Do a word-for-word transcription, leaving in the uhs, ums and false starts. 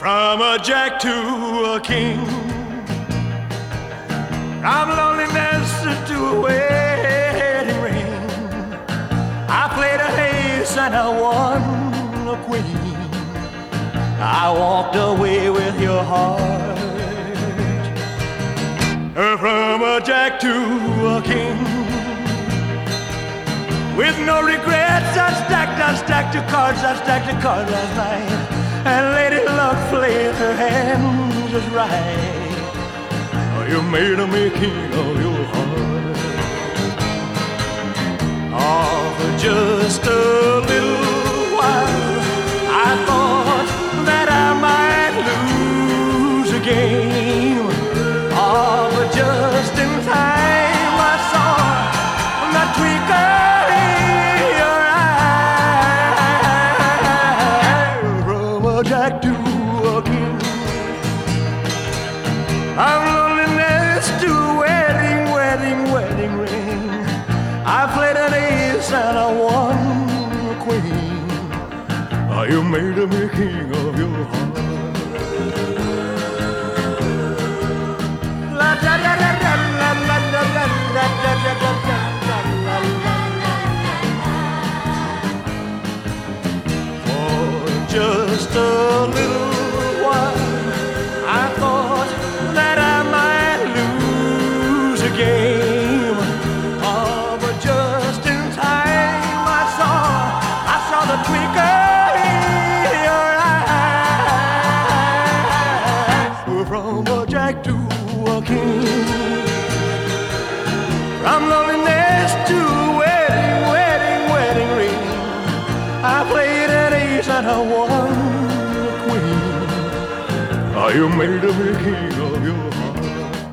From a jack to a king, from loneliness to a wedding ring. I played a ace and I won a queen. I walked away with your heart. From a jack to a king, with no regrets, I stacked, I stacked the cards, I stacked the cards last night. And Lady Luck played her hand just right. Oh, you made me king of your heart. Oh, for just a little while, I thought that I might lose a game. Oh, but just in time I saw that twinkle in your eye. From a jack to a king, from loneliness to wedding, wedding, wedding ring. I played an ace and I won a queen. Oh, you made me king of your heart. For just a little while, I thought that I might lose a game. Oh, but just in time I saw, I saw the twinkle in your eye. From a jack to a king, from loneliness to wedding, wedding, wedding ring. I played an ace and I won a queen. Oh, you made me king of your heart.